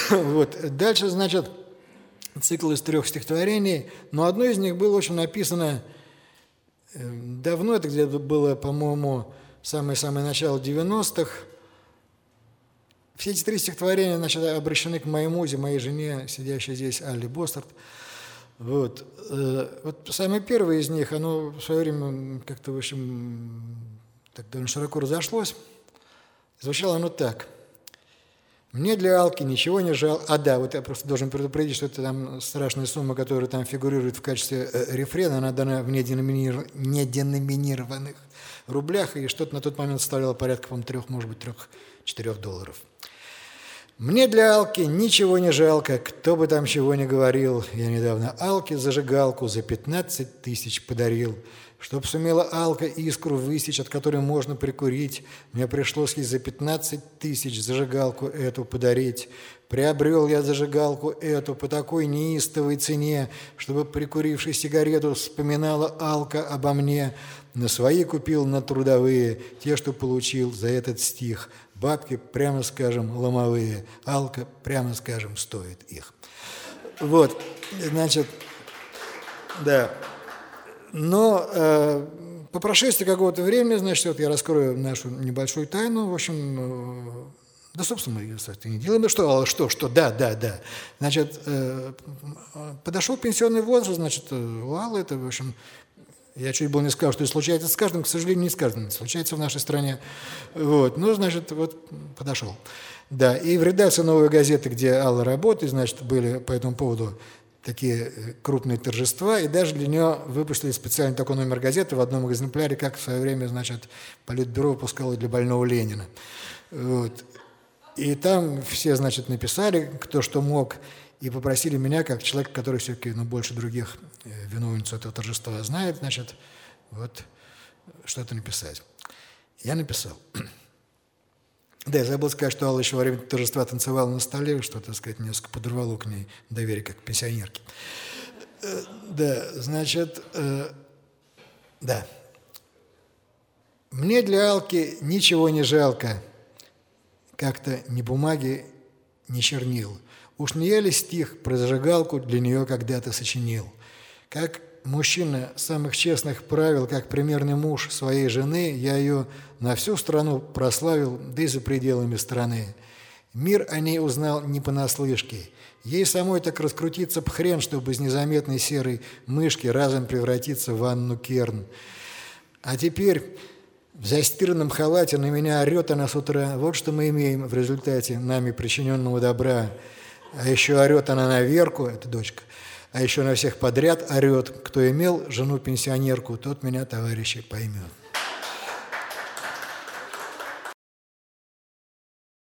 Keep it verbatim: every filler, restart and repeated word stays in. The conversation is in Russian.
Вот. Дальше, значит, цикл из трех стихотворений, но одно из них было очень написано давно, это где-то было, по-моему, самое-самое начало девяностых. Все эти три стихотворения, значит, обращены к моей музе, моей жене, сидящей здесь, Алле Бостарт. Вот. Вот самое первое из них, оно в свое время как-то, в общем, так довольно широко разошлось. Звучало оно так. Мне для Алки ничего не жалко. А, да, вот я просто должен предупредить, что это там страшная сумма, которая там фигурирует в качестве э, рефрена, она дана в неденоминир... неденоминированных рублях, и что-то на тот момент составляло порядка, по-моему, трех, может быть, трех-четырех долларов. Мне для Алки ничего не жалко, кто бы там чего ни говорил. Я недавно Алке зажигалку за пятнадцать тысяч подарил. Чтоб сумела Алка искру высечь, от которой можно прикурить, мне пришлось ей за пятнадцать тысяч зажигалку эту подарить. Приобрел я зажигалку эту по такой неистовой цене, чтобы, прикуривши сигарету, вспоминала Алка обо мне. На свои купил, на трудовые, те, что получил за этот стих. Бабки, прямо скажем, ломовые. Алка, прямо скажем, стоит их. Вот, значит, да. Но э, по прошествии какого-то времени, значит, вот я раскрою нашу небольшую тайну, в общем, э, да, собственно, мы ее, кстати, не делаем. Ну что, что, что, да, да, да. Значит, э, подошел пенсионный возраст, значит, у Аллы, это, в общем, я чуть было не сказал, что это случается с каждым, к сожалению, не с каждым, случается в нашей стране. Вот, ну, значит, вот подошел. Да, и в редакции «Новой газеты», где Алла работает, значит, были по этому поводу такие крупные торжества, и даже для нее выпустили специальный такой номер газеты в одном экземпляре, как в свое время, значит, Политбюро выпускало для больного Ленина. Вот. И там все, значит, написали, кто что мог, и попросили меня, как человека, который все-таки, ну, больше других виновницу этого торжества знает, значит, вот что-то написать. Я написал. Да, я забыл сказать, что Алла еще во время торжества танцевала на столе, что, так сказать, несколько подорвало к ней доверие, как к пенсионерке. Да, значит, э, да. Мне для Алки ничего не жалко, как-то ни бумаги, ни чернил. Уж не я ли стих про зажигалку для нее когда-то сочинил? Как мужчина самых честных правил, как примерный муж своей жены, я ее на всю страну прославил, да и за пределами страны. Мир о ней узнал не понаслышке. Ей самой так раскрутиться б хрен, чтобы из незаметной серой мышки разом превратиться в Анну Керн. А теперь в застиранном халате на меня орет она с утра. Вот что мы имеем в результате нами причиненного добра. А еще орет она на Верку, это дочка, а еще на всех подряд орет. Кто имел жену-пенсионерку, тот меня, товарищи, поймет.